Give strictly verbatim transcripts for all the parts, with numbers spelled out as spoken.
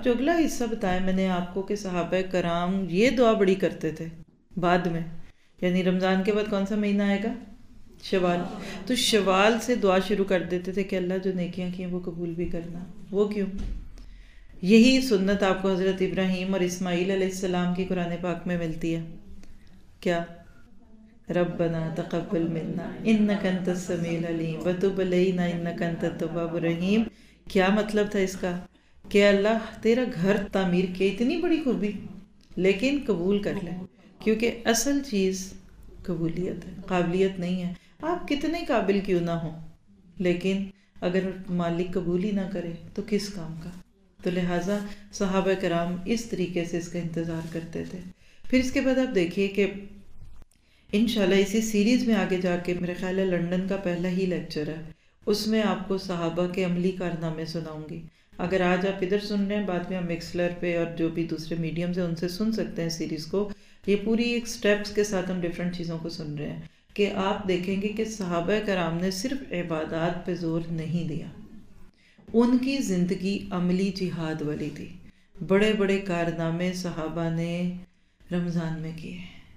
اب جو اگلا حصہ بتایا میں نے آپ کو کہ صحابہ کرام یہ دعا بڑی کرتے تھے بعد میں، یعنی رمضان کے بعد کون سا مہینہ آئے گا؟ شوال. تو شوال سے دعا شروع کر دیتے تھے کہ اللہ جو نیکیاں کی ہیں وہ قبول بھی کرنا. وہ کیوں؟ یہی سنت آپ کو حضرت ابراہیم اور اسماعیل علیہ السلام کی قرآن پاک میں ملتی ہے. کیا؟ ربنا تقبل منا انک انت السمیع العلیم وتب علینا انک انت التواب الرحیم. کیا مطلب تھا اس کا؟ کہ اللہ تیرا گھر تعمیر کے اتنی بڑی خوبی، لیکن قبول کر لے، کیونکہ اصل چیز قبولیت ہے، قابلیت نہیں ہے. آپ کتنے قابل کیوں نہ ہوں، لیکن اگر مالک قبول ہی نہ کرے تو کس کام کا؟ تو لہٰذا صحابہ کرام اس طریقے سے اس کا انتظار کرتے تھے. پھر اس کے بعد آپ دیکھیے کہ انشاءاللہ اسی سیریز میں آگے جا کے میرے خیال ہے لنڈن کا پہلا ہی لیکچر ہے، اس میں آپ کو صحابہ کے عملی کارنامے سناؤں گی. اگر آج آپ ادھر سن رہے ہیں، بعد میں ہم مکسلر پہ اور جو بھی دوسرے میڈیمز ہیں ان سے سن سکتے ہیں سیریز کو. یہ پوری ایک سٹیپس کے ساتھ ہم ڈیفرنٹ چیزوں کو سن رہے ہیں کہ آپ دیکھیں گے کہ صحابہ کرام نے صرف عبادات پہ زور نہیں دیا، ان کی زندگی عملی جہاد والی تھی. بڑے بڑے کارنامے صحابہ نے رمضان میں کیے.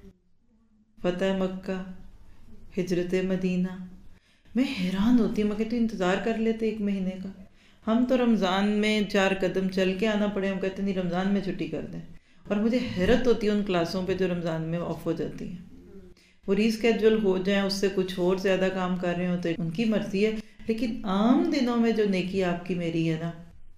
فتح مکہ، ہجرت مدینہ. میں حیران ہوتی ہوں، میں کہتی ہوں انتظار کر لیتے ایک مہینے کا. ہم تو رمضان میں چار قدم چل کے آنا پڑے، ہم کہتے نہیں رمضان میں چھٹی کر دیں. اور مجھے حیرت ہوتی ہے ان کلاسوں پہ جو رمضان میں آف ہو جاتی ہیں. وہ ری اسکیجول ہو جائیں، اس سے کچھ اور زیادہ کام کر رہے ہوتے ان کی مرضی ہے، لیکن عام دنوں میں جو نیکی آپ کی میری ہے نا،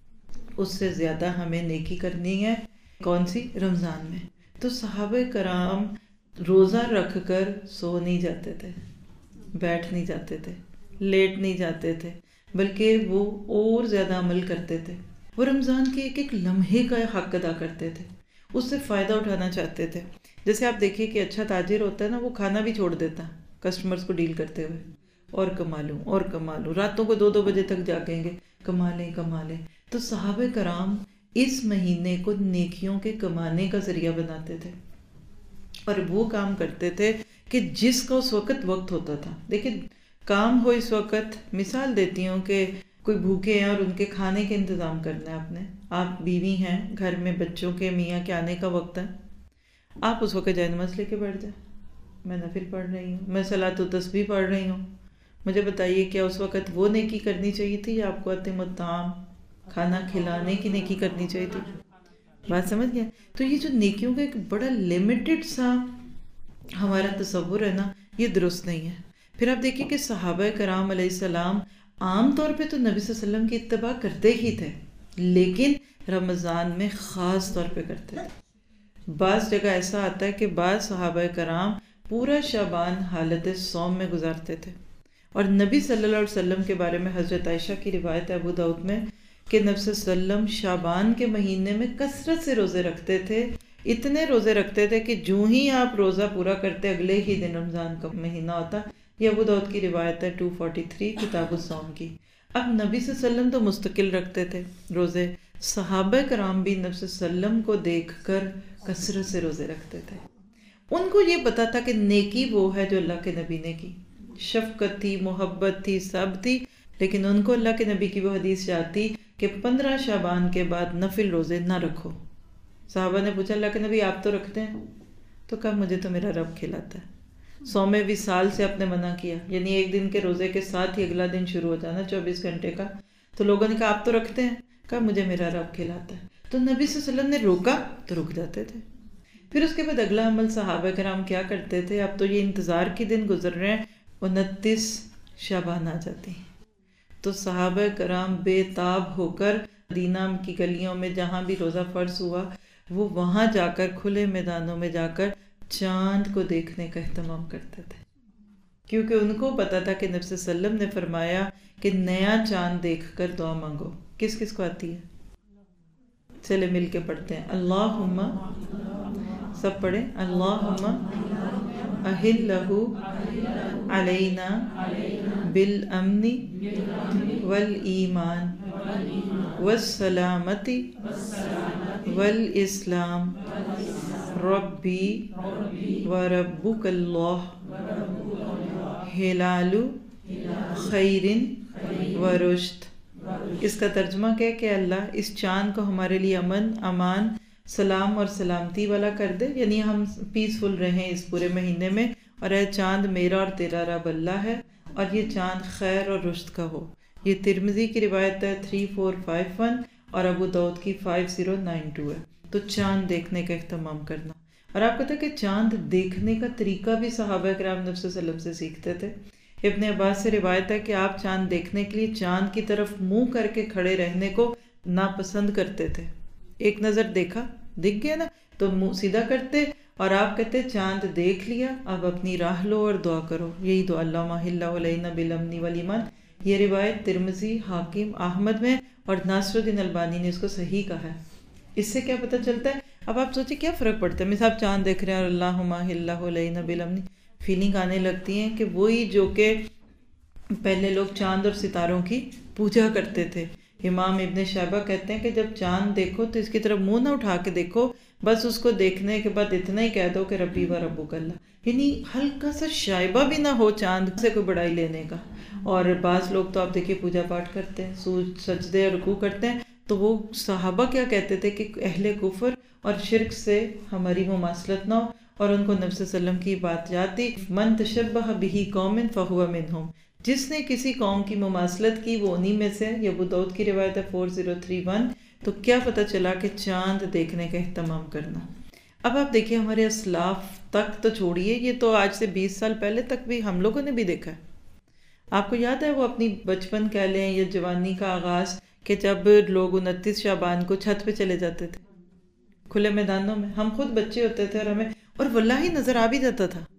اس سے زیادہ ہمیں نیکی کرنی ہے. کون سی؟ رمضان میں. تو صحابہ کرام روزہ رکھ کر سو نہیں جاتے تھے، بیٹھ نہیں جاتے تھے، لیٹ نہیں جاتے تھے، بلکہ وہ اور زیادہ عمل کرتے تھے. وہ رمضان کے ایک ایک لمحے کا حق ادا کرتے تھے، اس سے فائدہ اٹھانا چاہتے تھے. جیسے آپ دیکھیے کہ اچھا تاجر ہوتا ہے نا، وہ کھانا بھی چھوڑ دیتا ہے کسٹمرز کو ڈیل کرتے ہوئے، اور کما لوں اور کما لوں، راتوں کو دو دو بجے تک جاگیں گے، کما لیں کما لیں. تو صحابہ کرام اس مہینے کو نیکیوں کے کمانے کا ذریعہ بناتے تھے، اور وہ کام کرتے تھے کہ جس کا اس وقت وقت ہوتا تھا. دیکھیں کام ہو اس وقت، مثال دیتی ہوں کہ کوئی بھوکے ہیں اور ان کے کھانے کے انتظام کرنا ہے آپ نے، آپ بیوی ہیں، گھر میں بچوں کے میاں کے آنے کا وقت ہے، آپ اس وقت جائے نماز لے کے بیٹھ جائیں. میں نفل پڑھ رہی ہوں، میں صلاۃ و تسبیح پڑھ رہی ہوں. مجھے بتائیے کیا اس وقت وہ نیکی کرنی چاہیے تھی یا آپ کو اتم الطعام کھانا کھلانے کی نیکی کرنی چاہیے تھی؟ بات سمجھ گیا؟ تو یہ جو نیکیوں کا ایک بڑا لمیٹڈ سا ہمارا تصور ہے نا، یہ درست نہیں ہے. پھر آپ دیکھیے کہ صحابہ کرام علیہ السلام عام طور پہ تو نبی صلی اللہ علیہ وسلم کی اتباع کرتے ہی تھے، لیکن رمضان میں خاص طور پہ کرتے تھے. بعض جگہ ایسا آتا ہے کہ بعض صحابہ کرام پورا شعبان حالت صوم میں گزارتے تھے. اور نبی صلی اللہ علیہ وسلم کے بارے میں حضرت عائشہ کی روایت ہے ابو داؤد میں کہ نبی صلی اللہ علیہ وسلم شعبان کے مہینے میں کثرت سے روزے رکھتے تھے. اتنے روزے رکھتے تھے کہ جو ہی آپ روزہ پورا کرتے اگلے ہی دن رمضان کا مہینہ ہوتا. یہ ابو داؤد کی روایت ہے دو سو تینتالیس کتاب الصوم کی. اب نبی صلی اللہ علیہ وسلم تو مستقل رکھتے تھے روزے، صحابہ کرام بھی نبی صلی اللہ علیہ وسلم کو دیکھ کر کثرت سے روزے رکھتے تھے. ان کو یہ پتا تھا کہ نیکی وہ ہے جو اللہ کے نبی نے کی. شفقت تھی، محبت تھی، سب تھی، لیکن ان کو اللہ کے نبی کی وہ حدیث یاد تھی کہ پندرہ شعبان کے بعد نفل روزے نہ رکھو. صحابہ نے پوچھا اللہ کے نبی آپ تو رکھتے ہیں؟ تو کہا مجھے تو میرا رب کھلاتا ہے. صوم وصال سے آپ نے منع کیا، یعنی ایک دن کے روزے کے ساتھ ہی اگلا دن شروع ہو جانا چوبیس گھنٹے کا. تو لوگوں نے کہا آپ تو رکھتے ہیں؟ کہا مجھے میرا رب کھلاتا ہے. تو نبی صلی اللہ علیہ وسلم نے روکا تو رک جاتے تھے. پھر اس کے بعد اگلا عمل صحابہ کرام کیا کرتے تھے؟ اب تو یہ انتظار کے دن گزر رہے ہیں، انتیس شعبان آ جاتی ہیں تو صحابہ کرام بے تاب ہو کر مدینہ کی گلیوں میں جہاں بھی روزہ فرض ہوا وہ وہاں جا کر کھلے میدانوں میں جا کر چاند کو دیکھنے کا اہتمام کرتے تھے، کیونکہ ان کو پتا تھا کہ نبی صلی اللہ علیہ وسلم نے فرمایا کہ نیا چاند دیکھ کر دعا مانگو. کس کس کو آتی ہے؟ چلے مل کے پڑھتے ہیں. اللہم، سب پڑھیں، اللہم احلہ علینا بالامن والایمان والسلامت والاسلام ربی وربک اللہ ہلال خیر ورشد اس کا ترجمہ کیا ہے کہ اللہ اس چاند کو ہمارے لیے امن، امان، سلام اور سلامتی والا کر دے، یعنی ہم پیسفل رہیں اس پورے مہینے میں، اور اے چاند میرا اور تیرا رب اللہ ہے، اور یہ چاند خیر اور رشد کا ہو۔ یہ ترمذی کی روایت ہے تھری فور فائیو ون اور ابو داؤد کی فائیو زیرو نائن ٹو ہے۔ تو چاند دیکھنے کا اہتمام کرنا، اور آپ کو پتہ ہے کہ چاند دیکھنے کا طریقہ بھی صحابہ کرام نبی صلی اللہ علیہ وسلم سے سیکھتے تھے۔ ابن عباس سے روایت ہے کہ آپ چاند دیکھنے کے لیے چاند کی طرف منہ کر کے کھڑے رہنے کو ناپسند کرتے تھے۔ ایک نظر دیکھا، دکھ گیا نا، تو منہ سیدھا کرتے اور آپ کہتے چاند دیکھ لیا، اب اپنی راہ لو اور دعا کرو، یہی دعا اللہم احل علینا بالامن والایمان۔ یہ روایت ترمذی، حاکم، احمد میں، اور ناصر الدین البانی نے اس کو صحیح کہا ہے۔ اس سے کیا پتہ چلتا ہے؟ اب آپ سوچیں کیا فرق پڑتا ہے؟ مثلا آپ چاند دیکھ رہے ہیں اور اللہم احل علینا بالامن، فیلنگ آنے لگتی ہیں کہ وہی جو کہ پہلے لوگ چاند اور ستاروں کی پوجا کرتے تھے۔ امام ابن شہبہ کہتے ہیں کہ جب چاند دیکھو تو اس کی طرف منہ نہ اٹھا کے دیکھو، بس اس کو دیکھنے کے بعد اتنا ہی کہہ دو کہ ربی و ربک اللہ، یعنی ہلکا سا شائبہ بھی نہ ہو چاند سے کوئی بڑائی لینے کا۔ اور بعض لوگ تو آپ دیکھیے پوجا پاٹ کرتے ہیں، سوج سجدے اور رکوع کرتے ہیں، تو وہ صحابہ کیا کہتے تھے کہ اہل کفر اور شرک سے ہماری مماثلت نہ ہو، اور ان کو نبی صلی اللہ علیہ وسلم کی بات یاد تھی، من تشبہ بہ قوم فہو منہم، جس نے کسی قوم کی مماثلت کی وہ انہی میں سے ہے۔ یہ ابو داؤد کی روایت ہے فور زیرو تھری ون۔ تو کیا پتہ چلا کہ چاند دیکھنے کا اہتمام کرنا۔ اب آپ دیکھیے ہمارے اسلاف تک تو چھوڑیے، یہ تو آج سے بیس سال پہلے تک بھی ہم لوگوں نے بھی دیکھا ہے۔ آپ کو یاد ہے وہ اپنی بچپن کہہ لیں یا جوانی کا آغاز، کہ جب لوگ انتیس شعبان کو چھت پہ چلے جاتے تھے کھلے میدانوں میں، ہم خود بچے ہوتے تھے اور ہمیں اور واللہ نظر آ بھی جاتا تھا۔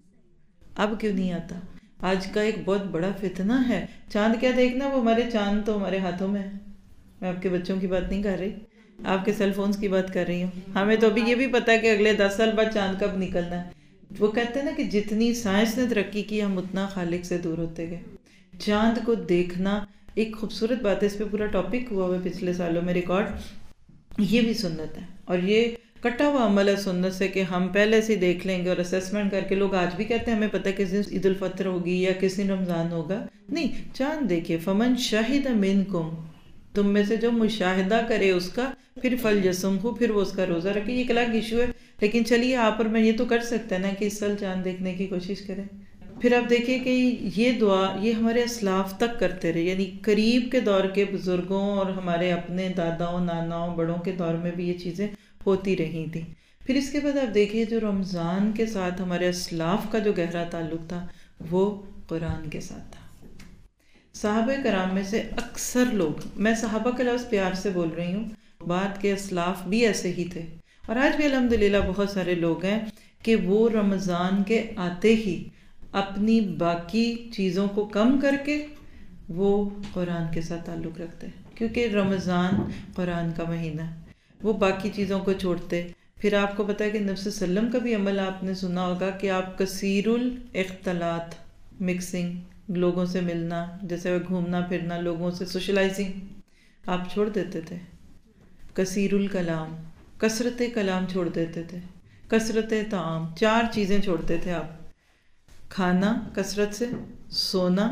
اب کیوں نہیں آتا؟ آج کا ایک بہت بڑا فتنہ ہے، چاند کیا دیکھنا، وہ ہمارے چاند تو ہمارے ہاتھوں میں ہے۔ میں آپ کے بچوں کی بات نہیں کر رہی، آپ کے سیل فونز کی بات کر رہی ہوں۔ ہمیں تو ابھی یہ بھی پتہ ہے کہ اگلے دس سال بعد چاند کب نکلنا ہے۔ وہ کہتے ہیں نا کہ جتنی سائنس نے ترقی کی ہم اتنا خالق سے دور ہوتے گئے۔ چاند کو دیکھنا ایک خوبصورت بات ہے، اس پہ پورا ٹاپک ہوا ہوا پچھلے سالوں میں ریکارڈ۔ یہ بھی سنت ہے، اور یہ کٹا ہوا عمل ہے سنت سے کہ ہم پہلے سے دیکھ لیں گے اور اسیسمنٹ کر کے۔ لوگ آج بھی کہتے ہیں ہمیں پتہ ہے کس دن عید الفطر ہوگی یا کس دن رمضان ہوگا، نہیں، چاند دیکھیے، فمن شہد منکم، تم میں سے جو مشاہدہ کرے اس کا، پھر فلیصمہ، پھر وہ اس کا روزہ رکھے۔ یہ ایک الگ ایشو ہے، لیکن چلیے آپ اور میں یہ تو کر سکتے ہیں نا کہ اس سال چاند دیکھنے کی کوشش کریں۔ پھر آپ دیکھیے کہ یہ دعا یہ ہمارے اسلاف تک کرتے رہے، یعنی قریب کے دور کے بزرگوں اور ہمارے اپنے داداؤں، ناناؤں، بڑوں کے دور میں بھی یہ چیزیں ہوتی رہی تھیں۔ پھر اس کے بعد آپ دیکھیے جو رمضان کے ساتھ ہمارے اسلاف کا جو گہرا تعلق تھا وہ قرآن کے ساتھ تھا۔ صحابہ کرام میں سے اکثر لوگ، میں صحابہ کے لفظ پیار سے بول رہی ہوں، بعد کے اسلاف بھی ایسے ہی تھے، اور آج بھی الحمدللہ بہت سارے لوگ ہیں کہ وہ رمضان کے آتے ہی اپنی باقی چیزوں کو کم کر کے وہ قرآن کے ساتھ تعلق رکھتے ہیں، کیونکہ رمضان قرآن کا مہینہ ہے، وہ باقی چیزوں کو چھوڑتے۔ پھر آپ کو پتہ ہے کہ نبی صلی اللہ علیہ وسلم کا بھی عمل آپ نے سنا ہوگا کہ آپ کثیر الاختلاط، مکسنگ، لوگوں سے ملنا، جیسے گھومنا پھرنا، لوگوں سے سوشلائزنگ آپ چھوڑ دیتے تھے۔ کثیر الکلام، کثرت کلام چھوڑ دیتے تھے، کثرت طعام، چار چیزیں چھوڑتے تھے آپ، کھانا کثرت سے، سونا،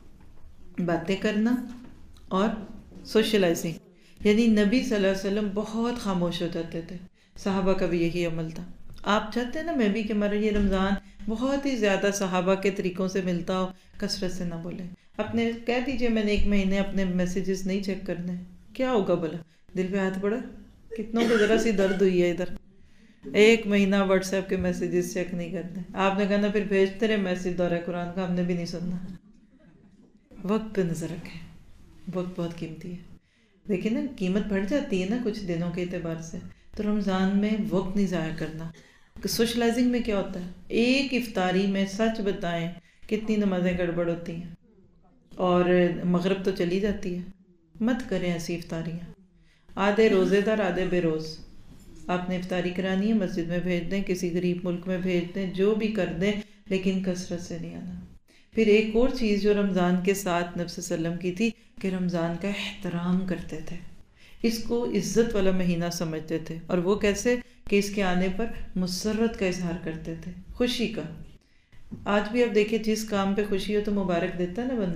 باتیں کرنا اور سوشلائزنگ، یعنی نبی صلی اللہ علیہ وسلم بہت خاموش ہو جاتے تھے۔ صحابہ کا بھی یہی عمل تھا۔ آپ چاہتے ہیں نا میں بھی کہ ہمارا یہ رمضان بہت ہی زیادہ صحابہ کے طریقوں سے ملتا ہو، کثرت سے نہ بولیں۔ اپنے کہہ دیجئے میں نے ایک مہینے اپنے میسیجز نہیں چیک کرنے، کیا ہوگا بھلا؟ دل پہ ہاتھ پڑا، کتنوں کو ذرا سی درد ہوئی ہے ادھر، ایک مہینہ واٹس ایپ کے میسیجز چیک نہیں کرتے۔ آپ نے کہنا پھر بھیجتے رہے میسیج دورہ قرآن کا، ہم نے بھی نہیں سننا۔ وقت پہ نظر رکھیں، وقت بہت قیمتی ہے۔ دیکھیں نا قیمت بڑھ جاتی ہے نا کچھ دنوں کے اعتبار سے، تو رمضان میں وقت نہیں ضائع کرنا۔ سوشلائزنگ میں کیا ہوتا ہے، ایک افطاری میں سچ بتائیں کتنی نمازیں گڑبڑ ہوتی ہیں، اور مغرب تو چلی جاتی ہے۔ مت کریں ایسی افطاریاں، آدھے روزے دار آدھے بے روز۔ آپ نے افطاری کرانی ہے، مسجد میں بھیج دیں، کسی غریب ملک میں بھیج دیں، جو بھی کر دیں، لیکن کثرت سے نہیں آنا۔ پھر ایک اور چیز جو رمضان کے ساتھ نبی صلی اللہ علیہ وسلم کی تھی کہ رمضان کا احترام کرتے تھے، اس کو عزت والا مہینہ سمجھتے تھے، اور وہ کیسے کہ اس کے آنے پر مسرت کا اظہار کرتے تھے، خوشی کا۔ آج بھی آپ دیکھیں جس کام پہ خوشی ہو تو مبارک دیتا ہے نا بندہ۔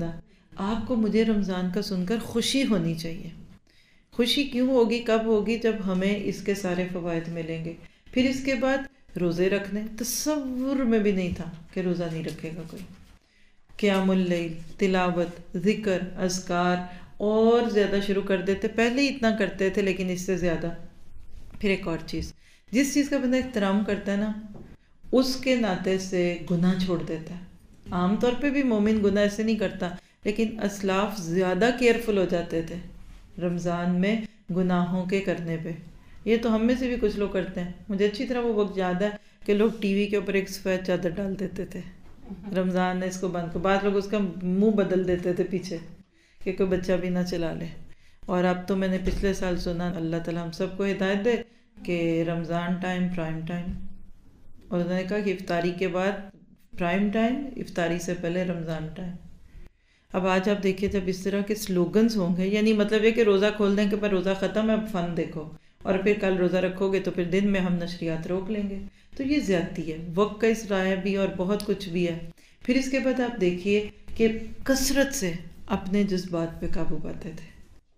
آپ کو مجھے رمضان کا سن کر خوشی ہونی چاہیے. خوشی کیوں ہوگی، کب ہوگی؟ جب ہمیں اس کے سارے فوائد ملیں گے. پھر اس کے بعد روزے رکھنے، تصور میں بھی نہیں تھا کہ روزہ نہیں رکھے گا کوئی. قیام اللیل، تلاوت، ذکر، اذکار اور زیادہ شروع کر دیتے. پہلے ہی اتنا کرتے تھے لیکن اس سے زیادہ. پھر ایک اور چیز، جس چیز کا بندہ احترام کرتا ہے نا، اس کے ناطے سے گناہ چھوڑ دیتا ہے. عام طور پہ بھی مومن گناہ ایسے نہیں کرتا، لیکن اسلاف زیادہ کیئرفل ہو جاتے تھے رمضان میں گناہوں کے کرنے پہ. یہ تو ہم میں سے بھی کچھ لوگ کرتے ہیں. مجھے اچھی طرح وہ وقت یاد ہے کہ لوگ ٹی وی کے اوپر ایک سفید چادر ڈال دیتے تھے، رمضان نے اس کو بند کر. بعض لوگ اس کا منہ بدل دیتے تھے پیچھے کہ کوئی بچہ بھی نہ چلا لے. اور اب تو میں نے پچھلے سال سنا، اللہ تعالیٰ ہم سب کو ہدایت دے، کہ رمضان ٹائم پرائم ٹائم، اور انہوں نے کہا کہ افطاری کے بعد پرائم ٹائم، افطاری سے پہلے رمضان ٹائم. اب آج آپ دیکھیے جب اس طرح کے سلوگنز ہوں گے، یعنی مطلب ہے کہ روزہ کھول دیں کہ پر روزہ ختم ہے اب فن دیکھو، اور پھر کل روزہ رکھو گے تو پھر دن میں ہم نشریات روک لیں گے. تو یہ زیادتی ہے، وقت کا اسرائیہ بھی اور بہت کچھ بھی ہے. پھر اس کے بعد آپ دیکھیے کہ کثرت سے اپنے جذبات پہ قابو پاتے تھے.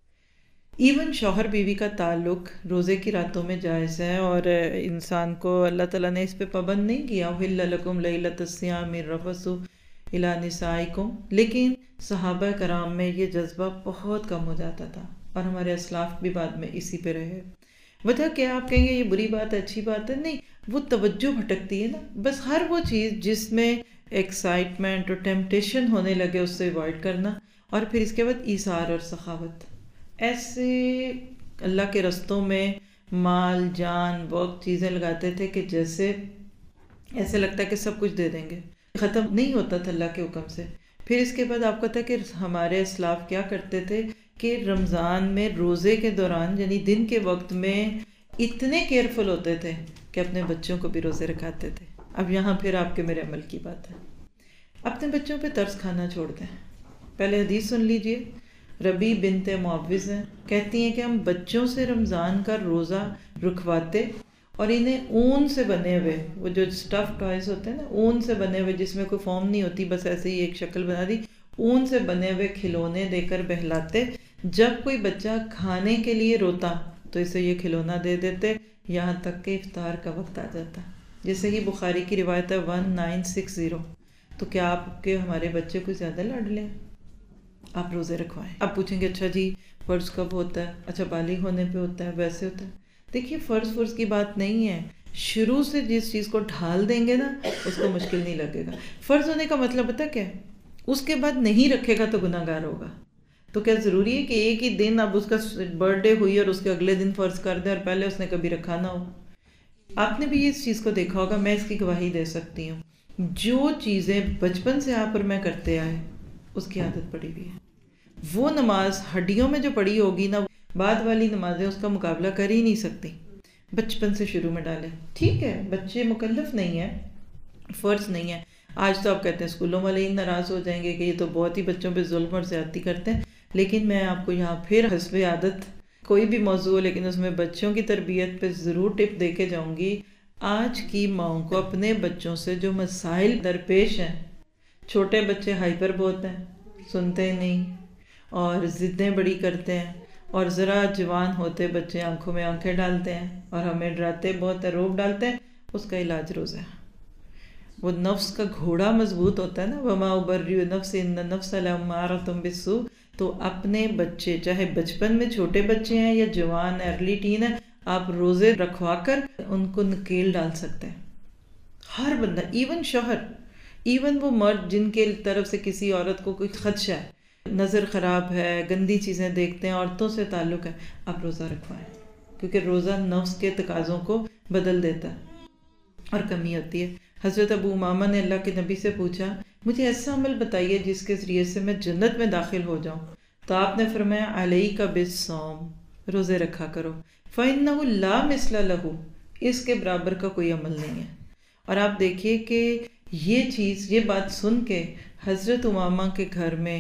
ایون شوہر بیوی کا تعلق روزے کی راتوں میں جائز ہے، اور انسان کو اللہ تعالیٰ نے اس پہ پابند نہیں کیا. احل لکم لیلۃ الصیام الرفث الی نسائکم. لیکن صحابہ کرام میں یہ جذبہ بہت کم ہو جاتا تھا، اور ہمارے اسلاف بھی بعد میں اسی پہ رہے. وجہ کیا؟ آپ کہیں گے یہ بری بات ہے، اچھی بات ہے. نہیں، وہ توجہ بھٹکتی ہے نا. بس ہر وہ چیز جس میں ایکسائٹمنٹ اور ٹیمپٹیشن ہونے لگے اس سے ایوائڈ کرنا. اور پھر اس کے بعد ایثار اور سخاوت. ایسے اللہ کے رستوں میں مال، جان، وقت، چیزیں لگاتے تھے کہ جیسے ایسے لگتا ہے کہ سب کچھ دے دیں گے. ختم نہیں ہوتا تھا اللہ کے حکم سے. پھر اس کے بعد آپ کو پتہ ہے کہ ہمارے اسلاف کیا کرتے تھے کہ رمضان میں روزے کے دوران، یعنی دن کے وقت میں اتنے کیئرفل ہوتے تھے کہ اپنے بچوں کو بھی روزے رکھاتے تھے. اب یہاں پھر آپ کے میرے عمل کی بات ہے. اپنے بچوں پہ ترس کھانا چھوڑ دیں. پہلے حدیث سن لیجئے. ربی بنت معوذ ہیں، کہتی ہیں کہ ہم بچوں سے رمضان کا روزہ رکھواتے اور انہیں اون سے بنے ہوئے، وہ جو اسٹف ٹوائز ہوتے ہیں نا، اون سے بنے ہوئے جس میں کوئی فارم نہیں ہوتی، بس ایسے ہی ایک شکل بنا دی، اون سے بنے ہوئے کھلونے دے کر بہلاتے. جب کوئی بچہ کھانے کے لیے روتا تو اسے یہ کھلونا دے دیتے، یہاں تک کہ افطار کا وقت آ جاتا. جیسے ہی بخاری کی روایت ہے ون نائن سکس زیرو. تو کیا آپ کے ہمارے بچے کو زیادہ لاڈ لیں؟ آپ روزے رکھوائیں. آپ پوچھیں گے اچھا جی فرض کب ہوتا ہے؟ اچھا بالغ ہونے پہ ہوتا ہے، ویسے ہوتا ہے. دیکھیے فرض فرض کی بات نہیں ہے. شروع سے جس چیز کو ڈھال دیں گے نا اس کو مشکل نہیں لگے گا. فرض ہونے کا مطلب پتہ کیا ہے؟ اس کے بعد نہیں رکھے گا تو گناہ گار ہوگا. تو کیا ضروری ہے کہ ایک ہی دن اب اس کا برتھ ڈے ہوئی اور اس کے اگلے دن فرض کر دیں اور پہلے اس نے کبھی رکھا نہ ہو؟ آپ نے بھی اس چیز کو دیکھا ہوگا، میں اس کی گواہی دے سکتی ہوں. جو چیزیں بچپن سے آپ اور میں کرتے آئے اس کی عادت پڑی ہوئی ہے. وہ نماز ہڈیوں میں جو پڑی ہوگی نا، بعد والی نمازیں اس کا مقابلہ کر ہی نہیں سکتی. بچپن سے شروع میں ڈالیں. ٹھیک ہے بچے مکلف نہیں ہیں، فرض نہیں ہے. آج تو آپ کہتے ہیں اسکولوں والے ہی ناراض ہو جائیں گے کہ یہ تو بہت ہی بچوں پہ ظلم اور زیادتی کرتے ہیں. لیکن میں آپ کو یہاں پھر حسب عادت کوئی بھی موضوع ہو لیکن اس میں بچوں کی تربیت پہ ضرور ٹپ دے کے جاؤں گی. آج کی ماؤں کو اپنے بچوں سے جو مسائل درپیش ہیں، چھوٹے بچے ہائپر بہت ہیں، سنتے نہیں اور ضدیں بڑی کرتے ہیں، اور ذرا جوان ہوتے بچے آنکھوں میں آنکھیں ڈالتے ہیں اور ہمیں ڈراتے بہت ہے، روب ڈالتے ہیں. اس کا علاج روزہ ہے. وہ نفس کا گھوڑا مضبوط ہوتا ہے نا، وما ابرئ نفسی ان النفس لامارۃ بالسوء. تو اپنے بچے چاہے بچپن میں چھوٹے بچے ہیں یا جوان ارلی ٹین ہے، آپ روزے رکھوا کر ان کو نکیل ڈال سکتے ہیں. ہر بندہ، ایون شوہر، ایون وہ مرد جن کے طرف سے کسی عورت کو کوئی خدشہ ہے، نظر خراب ہے، گندی چیزیں دیکھتے ہیں، عورتوں سے تعلق ہے، آپ روزہ رکھوائیں. کیونکہ روزہ نفس کے تقاضوں کو بدل دیتا ہے اور کمی ہوتی ہے. حضرت ابو امامہ نے اللہ کے نبی سے پوچھا مجھے ایسا عمل بتائیے جس کے ذریعے سے میں جنت میں داخل ہو جاؤں. تو آپ نے فرمایا علیک بالصوم، روزے رکھا کرو. فإنہ لا مثل لہ، اس کے برابر کا کوئی عمل نہیں ہے. اور آپ دیکھیے کہ یہ چیز، یہ بات سن کے حضرت امامہ کے گھر میں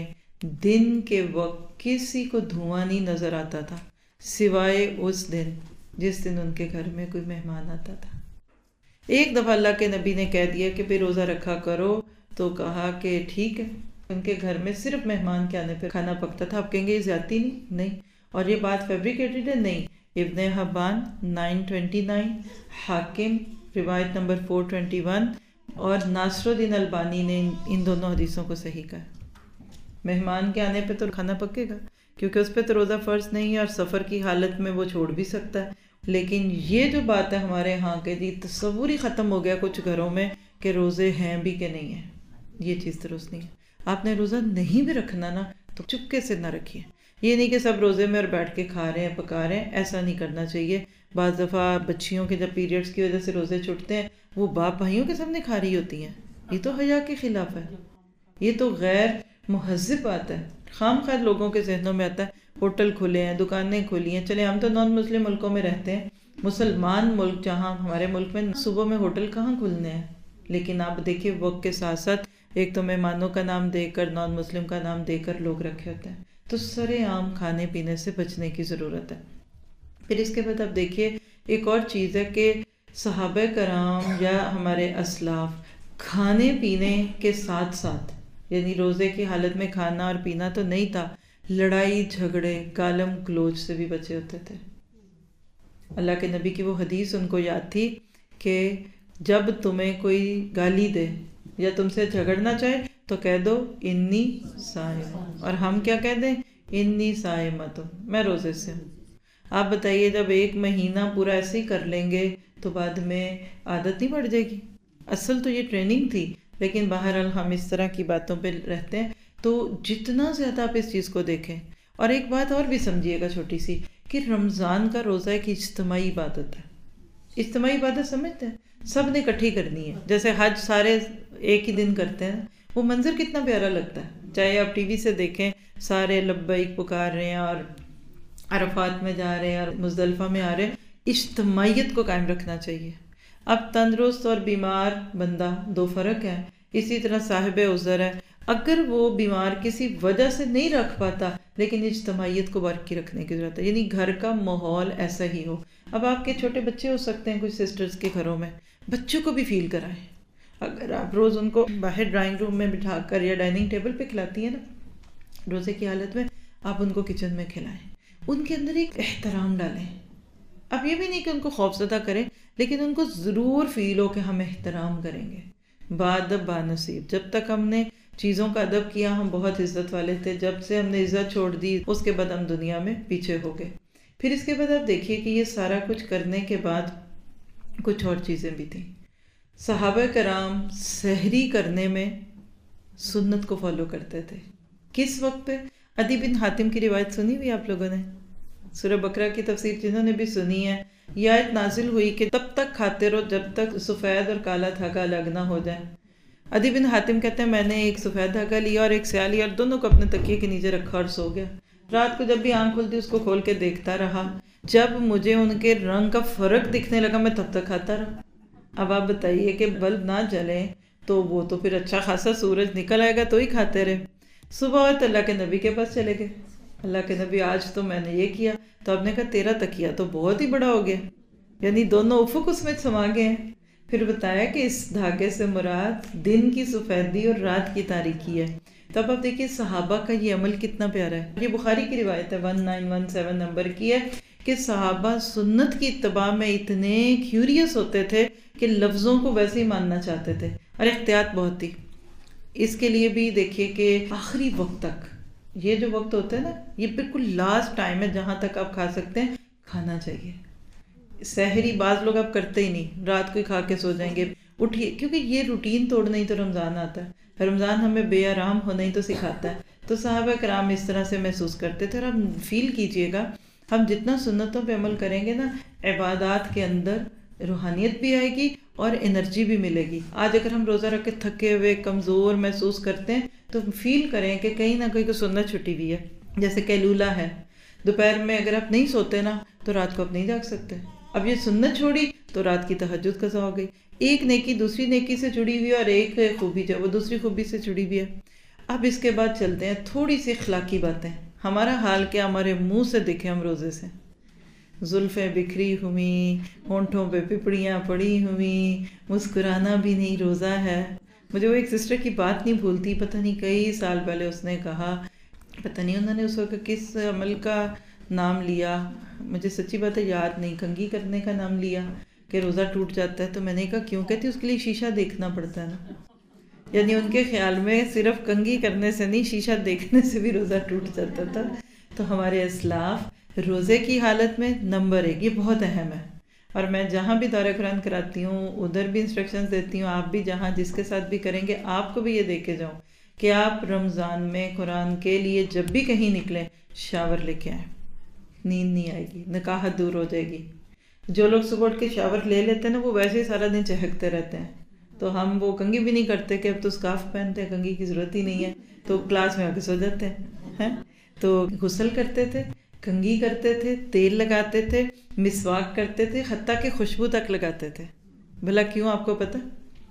دن کے وقت کسی کو دھواں نہیں نظر آتا تھا سوائے اس دن جس دن ان کے گھر میں کوئی مہمان آتا تھا. ایک دفعہ اللہ کے نبی نے کہہ دیا کہ بھی روزہ رکھا کرو، تو کہا کہ ٹھیک ہے ان کے گھر میں صرف مہمان کے آنے پہ کھانا پکتا تھا. آپ کہیں گے یہ زیادتی نہیں؟ نہیں. اور یہ بات فیبریکیٹڈ ہے؟ نہیں. ابن حبان نائن ٹوینٹی نائن، حاکم روایت نمبر فور ٹوینٹی ون، اور ناصر الدین البانی نے ان دونوں حدیثوں کو صحیح کہا. مہمان کے آنے پہ تو کھانا پکے گا کیونکہ اس پہ تو روزہ فرض نہیں ہے، اور سفر کی حالت میں وہ چھوڑ بھی سکتا ہے. لیکن یہ جو بات ہے ہمارے ہاں کے جی تصور ہی ختم ہو گیا کچھ گھروں میں کہ روزے ہیں بھی کہ نہیں ہیں. یہ چیز درست نہیں ہے. آپ نے روزہ نہیں بھی رکھنا نا تو چپکے سے نہ رکھیے. یہ نہیں کہ سب روزے میں اور بیٹھ کے کھا رہے ہیں پکا رہے ہیں، ایسا نہیں کرنا چاہیے. بعض دفعہ بچیوں کے جب پیریڈز کی وجہ سے روزے چھوٹتے ہیں وہ باپ بھائیوں کے سامنے کھا رہی ہوتی ہیں. یہ تو حیا کے خلاف ہے، یہ تو غیر مہذب بات ہے. خام خواہ لوگوں کے ذہنوں میں آتا ہے ہوٹل کھلے ہیں، دکانیں کھلی ہیں. چلے ہم تو نان مسلم ملکوں میں رہتے ہیں، مسلمان ملک جہاں ہمارے ملک میں صبح میں ہوٹل کہاں کھلنے ہیں. لیکن آپ دیکھیے وقت کے ساتھ ساتھ ایک تو مہمانوں کا نام دے کر، نان مسلم کا نام دے کر لوگ رکھے ہوتے ہیں. تو سرے عام کھانے پینے سے بچنے کی ضرورت ہے. پھر اس کے بعد آپ دیکھیے ایک اور چیز ہے کہ صحابہ کرام یا ہمارے اسلاف کھانے پینے کے ساتھ ساتھ، یعنی روزے کی حالت میں کھانا اور پینا تو نہیں تھا، لڑائی جھگڑے گالم گلوچ سے بھی بچے ہوتے تھے. اللہ کے نبی کی وہ حدیث ان کو یاد تھی کہ جب تمہیں کوئی گالی دے یا تم سے جھگڑنا چاہے تو کہہ دو انی صائمہ، اور ہم کیا کہہ دیں؟ انی صائمۃ، میں روزے سے ہوں. آپ بتائیے جب ایک مہینہ پورا ایسے ہی کر لیں گے تو بعد میں عادت نہیں پڑ جائے گی؟ اصل تو یہ ٹریننگ تھی، لیکن بہرحال ہم اس طرح کی باتوں پہ رہتے ہیں. تو جتنا زیادہ آپ اس چیز کو دیکھیں. اور ایک بات اور بھی سمجھیے گا چھوٹی سی، کہ رمضان کا روزہ ایک اجتماعی عبادت ہے. اجتماعی عبادت سمجھتے ہیں؟ سب نے اکٹھی کرنی ہے. جیسے حج سارے ایک ہی دن کرتے ہیں، وہ منظر کتنا پیارا لگتا ہے. چاہے آپ ٹی وی سے دیکھیں سارے لبیک پکار رہے ہیں اور عرفات میں جا رہے ہیں اور مزدلفہ میں آ رہے ہیں. اجتماعیت کو قائم رکھنا چاہیے. اب تندرست اور بیمار بندہ دو فرق ہے. اسی طرح صاحب عذر ہے، اگر وہ بیمار کسی وجہ سے نہیں رکھ پاتا لیکن اجتماعیت کو برقی رکھنے کی ضرورت ہے، یعنی گھر کا ماحول ایسا ہی ہو. اب آپ کے چھوٹے بچے ہو سکتے ہیں کچھ سسٹرز کے گھروں میں، بچوں کو بھی فیل کرائیں. اگر آپ روز ان کو باہر ڈرائنگ روم میں بٹھا کر یا ڈائننگ ٹیبل پہ کھلاتی ہیں نا روزے کی حالت میں، آپ ان کو کچن میں کھلائیں. ان کے اندر ایک احترام ڈالیں. اب یہ بھی نہیں کہ ان کو خوفزدہ کریں، لیکن ان کو ضرور فیل ہو کہ ہم احترام کریں گے. بادب بانصیب، جب تک ہم نے چیزوں کا ادب کیا ہم بہت عزت والے تھے، جب سے ہم نے عزت چھوڑ دی اس کے بعد ہم دنیا میں پیچھے ہو گئے. پھر اس کے بعد آپ دیکھیے کہ یہ سارا کچھ کرنے کے بعد کچھ اور چیزیں بھی تھیں. صحابہ کرام سحری کرنے میں سنت کو فالو کرتے تھے. کس وقت پہ؟ عدی بن حاتم کی روایت سنی ہوئی آپ لوگوں نے؟ سورہ بقرہ کی تفسیر جنہوں نے بھی سنی ہے، یہ آیت نازل ہوئی کہ تب تک کھاتے رہو جب تک سفید اور کالا دھاگا الگ نہ ہو جائے. عدی بن حاتم کہتے ہیں میں نے ایک سفید دھاگا لیا اور ایک سیاہ لیا اور دونوں کو اپنے تکیے کے نیچے رکھا اور سو گیا. رات کو جب بھی آنکھ کھلتی اس کو کھول کے دیکھتا رہا. جب مجھے ان کے رنگ کا فرق دکھنے لگا میں تب تک کھاتا رہا. اب آپ بتائیے کہ بلب نہ جلیں تو وہ تو پھر اچھا خاصا سورج نکل آئے گا تو ہی کھاتے رہے. صبح اور تو اللہ کے نبی کے پاس چلے گئے. اللہ کے نبی آج تو میں نے یہ کیا، تو آپ نے کہا تیرا تکیہ تو بہت ہی بڑا ہو گیا، یعنی دونوں افق اس میں سما گئے ہیں. پھر بتایا کہ اس دھاگے سے مراد دن کی سفیدی اور رات کی تاریکی ہے. تب آپ دیکھیے صحابہ کا یہ عمل کتنا پیارا ہے. یہ بخاری کی روایت ہے one nine one seven number کی ہے کہ صحابہ سنت کی اتباع میں اتنے کیوریس ہوتے تھے کہ لفظوں کو ویسے ہی ماننا چاہتے تھے اور احتیاط بہت تھی. اس کے لیے بھی دیکھیے کہ آخری وقت تک یہ جو وقت ہوتا ہے نا یہ بالکل لاسٹ ٹائم ہے جہاں تک آپ کھا سکتے ہیں کھانا چاہیے. سحری بعض لوگ اب کرتے ہی نہیں، رات کو ہی کھا کے سو جائیں گے. اٹھیے، کیونکہ یہ روٹین توڑنا ہی تو رمضان آتا ہے. رمضان ہمیں بے آرام ہونا ہی تو سکھاتا ہے. تو صحابہ کرام اس طرح سے محسوس کرتے تھے. اور آپ فیل کیجئے گا ہم جتنا سنتوں پہ عمل کریں گے نا عبادات کے اندر روحانیت بھی آئے گی اور انرجی بھی ملے گی. آج اگر ہم روزہ رکھ کے تھکے ہوئے کمزور محسوس کرتے ہیں تو فیل کریں کہ کہیں نہ کہیں کو سنت چھٹی ہوئی ہے. جیسے کیلولہ ہے، دوپہر میں اگر آپ نہیں سوتے نا تو رات کو آپ نہیں جاگ سکتے. اب یہ سنت چھوڑی تو رات کی تہجد قضا ہو گئی. ایک نیکی دوسری نیکی سے جڑی ہوئی ہے اور ایک خوبی جو وہ دوسری خوبی سے جڑی ہوئی ہے. اب اس کے بعد چلتے ہیں تھوڑی سی اخلاقی باتیں. ہمارا حال کیا ہمارے منہ سے دکھے ہم روزے سے؟ زلفیں بکھری ہوئیں، ہونٹوں پہ پپڑیاں پڑی ہوئیں، مسکرانا بھی نہیں روزہ ہے. مجھے وہ ایک سسٹر کی بات نہیں بھولتی، پتہ نہیں کئی سال پہلے اس نے کہا، پتہ نہیں انہوں نے اس وقت کس عمل کا نام لیا، مجھے سچی بات ہے یاد نہیں، کنگھی کرنے کا نام لیا کہ روزہ ٹوٹ جاتا ہے. تو میں نے کہا کیوں؟ کہتی اس کے لیے شیشہ دیکھنا پڑتا ہے نا. یعنی ان کے خیال میں صرف کنگھی کرنے سے نہیں، شیشہ دیکھنے سے بھی روزہ ٹوٹ جاتا تھا. تو ہمارے اسلاف روزے کی حالت میں نمبر ایک، یہ بہت اہم ہے. اور میں جہاں بھی دورہ قرآن کراتی ہوں ادھر بھی انسٹرکشنز دیتی ہوں، آپ بھی جہاں جس کے ساتھ بھی کریں گے آپ کو بھی یہ دے کے جاؤں کہ آپ رمضان میں قرآن کے لیے جب بھی کہیں نکلیں شاور لے کے آئیں. نیند نہیں آئے گی، نکاحت دور ہو جائے گی. جو لوگ صبح اٹھ کے شاور لے لیتے ہیں نا وہ ویسے ہی سارا دن چہکتے رہتے ہیں. تو ہم وہ کنگھی بھی نہیں کرتے کہ اب تو سکارف پہنتے ہیں، کنگھی کی ضرورت ہی نہیں ہے، تو کلاس میں آ کے سو جاتے ہیں. تو غسل کرتے تھے، کنگھی کرتے تھے، تیل لگاتے تھے، مسواک کرتے تھے، حتیٰ کہ خوشبو تک لگاتے تھے. بھلا کیوں؟ آپ کو پتہ؟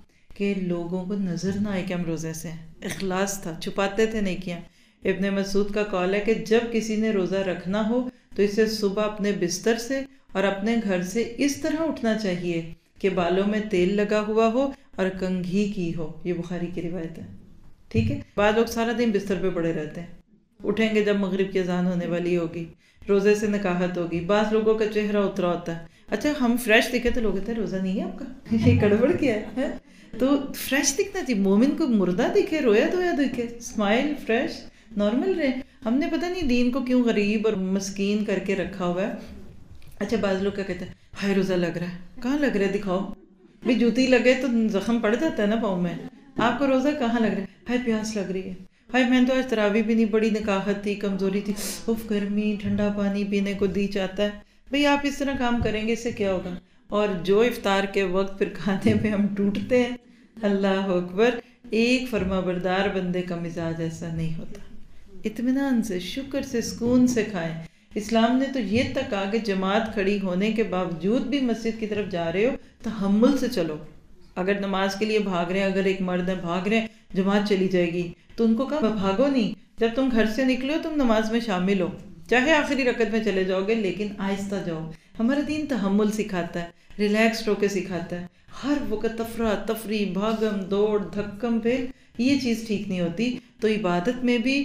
کہ لوگوں کو نظر نہ آئے کہ ہم روزے سے ہیں. اخلاص تھا، چھپاتے تھے نیکیاں. ابن مسعود کا قول ہے کہ جب کسی نے روزہ رکھنا ہو تو اسے صبح اپنے بستر سے اور اپنے گھر سے اس طرح اٹھنا چاہیے کہ بالوں میں تیل لگا ہوا ہو اور کنگھی کی ہو. یہ بخاری کی روایت ہے. ٹھیک ہے. بعض لوگ سارا دن بستر پہ پڑے رہتے ہیں، اٹھیں گے جب مغرب کی اذان ہونے والی ہوگی، روزے سے نکاحت ہوگی. بعض لوگوں کا چہرہ اترا ہوتا ہے. اچھا ہم فریش دکھے تو لوگ کہتے ہیں روزہ نہیں ہے آپ کا، یہ گڑبڑ کیا ہے. تو فریش دکھنا چاہیے. مومن کو مردہ دکھے، رویا دھویا دکھے، اسمائل فریش نارمل رہے. ہم نے پتہ نہیں دین کو کیوں غریب اور مسکین کر کے رکھا ہوا ہے. اچھا بعض لوگ کیا کہتے ہیں، ہائے روزہ لگ رہا ہے. کہاں لگ رہا ہے؟ دکھاؤ. بھی جوتی لگے تو زخم پڑ جاتا ہے نا پاؤں میں. آپ کو روزہ کہاں لگ رہا ہے؟ ہائے پیاس لگ رہی ہے، ہائے میں تو آج تراویح بھی نہیں پڑی، نکاحت تھی، کمزوری تھی، اف گرمی، ٹھنڈا پانی پینے کو دی چاہتا ہے. بھئی آپ اس طرح کام کریں گے اس سے کیا ہوگا؟ اور جو افطار کے وقت پھر کھانے پہ ہم ٹوٹتے ہیں، اللہ اکبر. ایک فرما بردار بندے کا مزاج ایسا نہیں ہوتا. اطمینان سے، شکر سے، سکون سے کھائیں. اسلام نے تو یہ تک کہا کہ جماعت کھڑی ہونے کے باوجود بھی مسجد کی طرف جا رہے ہو تحمل سے چلو. اگر نماز کے لیے بھاگ رہے ہیں، اگر ایک مرد ہے بھاگ رہے ہیں، جماعت چلی جائے گی تو ان کو کہا بھاگو نہیں. جب تم گھر سے نکلو تم نماز میں شامل ہو، چاہے آخری رکعت میں چلے جاؤ گے لیکن آہستہ جاؤ. ہمارا دین تحمل سکھاتا ہے، ریلیکسڈ ہو کے سکھاتا ہے. ہر وقت تفرہ تفریح، بھاگم دوڑ، دھکم پھیل، یہ چیز ٹھیک نہیں ہوتی. تو عبادت میں بھی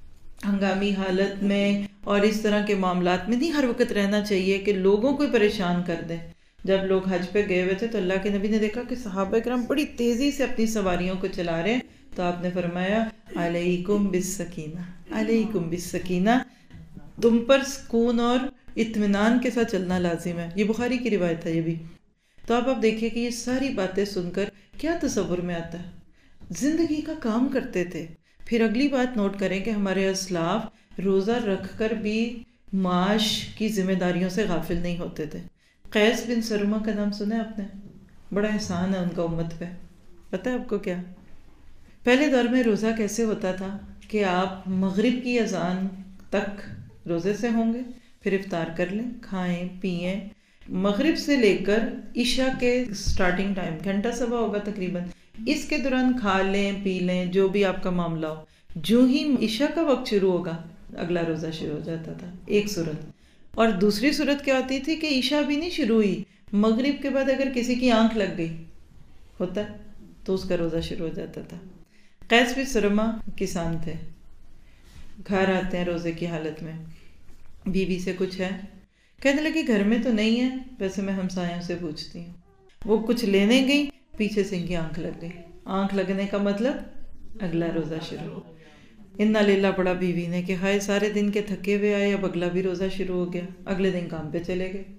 ہنگامی حالت میں اور اس طرح کے معاملات میں نہیں ہر وقت رہنا چاہیے کہ لوگوں کو پریشان کر دیں. جب لوگ حج پہ گئے ہوئے تھے تو اللہ کے نبی نے دیکھا کہ صحابہ کرام بڑی تیزی سے اپنی سواریوں کو چلا رہے ہیں، تو آپ نے فرمایا علیکم بالسکینہ، علیکم بالسکینہ، تم پر سکون اور اطمینان کے ساتھ چلنا لازم ہے. یہ بخاری کی روایت ہے یہ بھی. تو اب آپ دیکھیں کہ یہ ساری باتیں سن کر کیا تصور میں آتا ہے. زندگی کا کام کرتے تھے. پھر اگلی بات نوٹ کریں کہ ہمارے اسلاف روزہ رکھ کر بھی معاش کی ذمہ داریوں سے غافل نہیں ہوتے تھے. قیس بن سرما کا نام سنا ہے آپ نے؟ بڑا احسان ہے ان کا امت پہ. پتہ ہے آپ کو کیا؟ پہلے دور میں روزہ کیسے ہوتا تھا کہ آپ مغرب کی اذان تک روزے سے ہوں گے، پھر افطار کر لیں، کھائیں پئیں. مغرب سے لے کر عشاء کے سٹارٹنگ ٹائم گھنٹہ سوا ہوگا تقریباً، اس کے دوران کھا لیں پی لیں جو بھی آپ کا معاملہ ہو. جو ہی عشاء کا وقت شروع ہوگا اگلا روزہ شروع ہو جاتا تھا. ایک صورت. اور دوسری صورت کیا ہوتی تھی کہ عشاء بھی نہیں شروع ہوئی، مغرب کے بعد اگر کسی کی آنکھ لگ گئی ہوتا تو اس کا روزہ شروع ہو جاتا تھا. قیس بن سرما کسان تھے، گھر آتے ہیں روزے کی حالت میں، بیوی سے کچھ ہے، کہنے لگی گھر میں تو نہیں ہے، ویسے میں ہمسایوں سے پوچھتی ہوں. وہ کچھ لینے گئی، پیچھے سے ان کی آنکھ لگ گئی. آنکھ لگنے کا مطلب اگلا روزہ شروع. انا للہ پڑا بیوی نے کہ ہائے سارے دن کے تھکے ہوئے آئے، اب اگلا بھی روزہ شروع ہو گیا. اگلے دن کام پہ چلے گئے.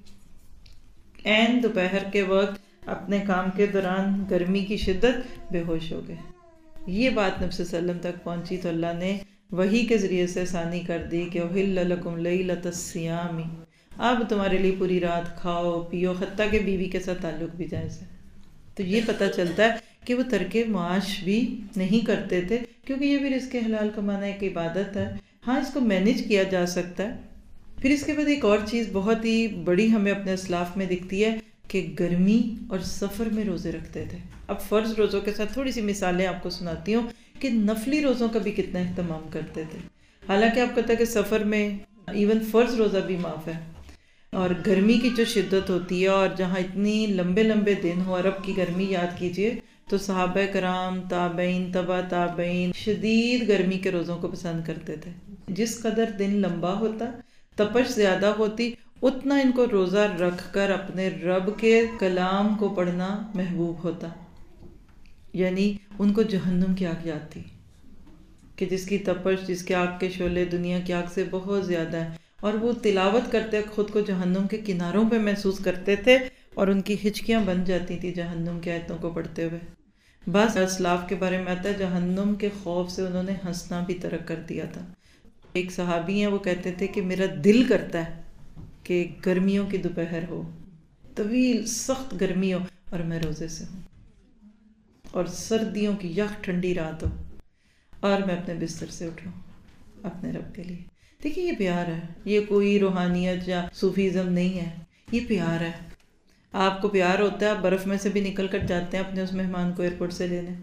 عین دوپہر کے وقت اپنے کام کے دوران گرمی کی شدت بے ہوش ہو گئے. یہ بات نبی صلی اللہ علیہ وسلم تک پہنچی تو اللہ نے وحی کے ذریعے سے آسانی کر دی کہ احل لکم لیلۃ الصیام، اب تمہارے لیے پوری رات کھاؤ پیو، حتیٰ کہ بیوی کے ساتھ تعلق بھی جائز ہے. تو یہ پتہ چلتا ہے کہ وہ ترک معاش بھی نہیں کرتے تھے، کیونکہ یہ بھی رزق حلال کمانا ایک عبادت ہے. ہاں اس کو مینیج کیا جا سکتا ہے. پھر اس کے بعد ایک اور چیز بہت ہی بڑی ہمیں اپنے اسلاف میں دکھتی ہے کہ گرمی اور سفر میں روزے رکھتے تھے. اب فرض روزوں کے ساتھ تھوڑی سی مثالیں آپ کو سناتی ہوں کہ نفلی روزوں کا بھی کتنا اہتمام کرتے تھے. حالانکہ آپ کہتے ہیں کہ سفر میں ایون فرض روزہ بھی معاف ہے، اور گرمی کی جو شدت ہوتی ہے اور جہاں اتنی لمبے لمبے دن ہو، عرب کی گرمی یاد کیجئے، تو صحابہ کرام، تابعین، تبع تابعین شدید گرمی کے روزوں کو پسند کرتے تھے. جس قدر دن لمبا ہوتا، تپش زیادہ ہوتی، اتنا ان کو روزہ رکھ کر اپنے رب کے کلام کو پڑھنا محبوب ہوتا. یعنی ان کو جہنم کی آگ یاد تھی کہ جس کی تپش، جس کے آگ کے شعلے دنیا کی آگ سے بہت زیادہ ہیں، اور وہ تلاوت کرتے خود کو جہنم کے کناروں پہ محسوس کرتے تھے اور ان کی ہچکیاں بن جاتی تھی جہنم کی آیتوں کو پڑھتے ہوئے. بس اسلاف کے بارے میں آتا ہے جہنم کے خوف سے انہوں نے ہنسنا بھی ترک کر دیا تھا. ایک صحابی ہیں، وہ کہتے تھے کہ میرا دل کرتا ہے کہ گرمیوں کی دوپہر ہو، طویل سخت گرمی ہو، اور میں روزے سے ہوں، اور سردیوں کی یخ ٹھنڈی رات ہو، اور میں اپنے بستر سے اٹھوں اپنے رب کے لیے. دیکھیے یہ پیار ہے، یہ کوئی روحانیت یا صوفیزم نہیں ہے، یہ پیار ہے. آپ کو پیار ہوتا ہے، آپ برف میں سے بھی نکل کر جاتے ہیں اپنے اس مہمان کو ایئرپورٹ سے لینے.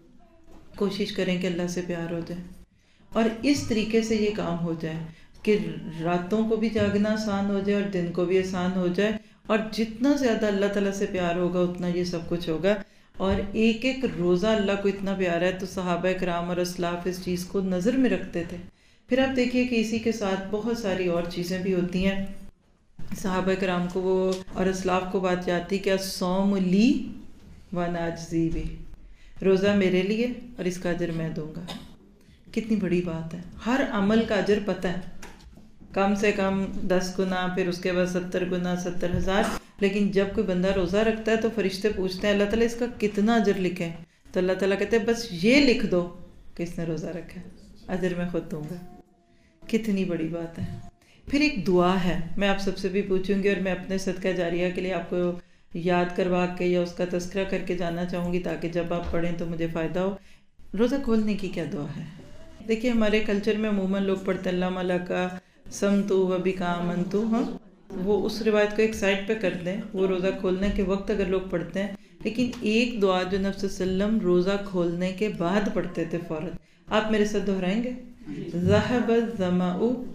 کوشش کریں کہ اللہ سے پیار ہو جائے، اور اس طریقے سے یہ کام ہو جائے کہ راتوں کو بھی جاگنا آسان ہو جائے اور دن کو بھی آسان ہو جائے. اور جتنا زیادہ اللہ تعالیٰ سے پیار ہوگا اتنا یہ سب کچھ ہوگا. اور ایک ایک روزہ اللہ کو اتنا پیارا ہے تو صحابہ کرام اور اسلاف اس چیز کو نظر میں رکھتے تھے. پھر آپ دیکھیے کہ اسی کے ساتھ بہت ساری اور چیزیں بھی ہوتی ہیں. صحابہ کرام کو وہ اور اسلاف کو بات جاتی کہ الصوم لی وانا اجزی بہ، روزہ میرے لیے اور اس کا اجر میں دوں گا. کتنی بڑی بات ہے. ہر عمل کا اجر پتہ ہے، کم سے کم دس گنا، پھر اس کے بعد ستر گنا، ستر ہزار. لیکن جب کوئی بندہ روزہ رکھتا ہے تو فرشتے پوچھتے ہیں اللہ تعالیٰ اس کا کتنا اجر لکھیں؟ تو اللہ تعالیٰ کہتے ہیں بس یہ لکھ دو کہ اس نے روزہ رکھا ہے، اجر میں خود دوں گا. کتنی بڑی بات ہے. پھر ایک دعا ہے، میں آپ سب سے بھی پوچھوں گی، اور میں اپنے صدقہ جاریہ کے لیے آپ کو یاد کروا کے یا اس کا تذکرہ کر کے جانا چاہوں گی تاکہ جب آپ پڑھیں تو مجھے فائدہ ہو. روزہ کھولنے کی کیا دعا ہے؟ دیکھیے ہمارے کلچر میں عموماً لوگ پڑھتے ہیں اللہ ملکا سمتو و بکا آمنتو. ہاں، وہ اس روایت کو ایک سائڈ پہ کر دیں، وہ روزہ کھولنے کے وقت اگر لوگ پڑھتے ہیں. لیکن ایک دعا جو نبی صلی اللہ علیہ وسلم روزہ کھولنے کے بعد پڑھتے تھے فوراً، آپ میرے ساتھ دہرائیں گے؟ ذہب الظمأ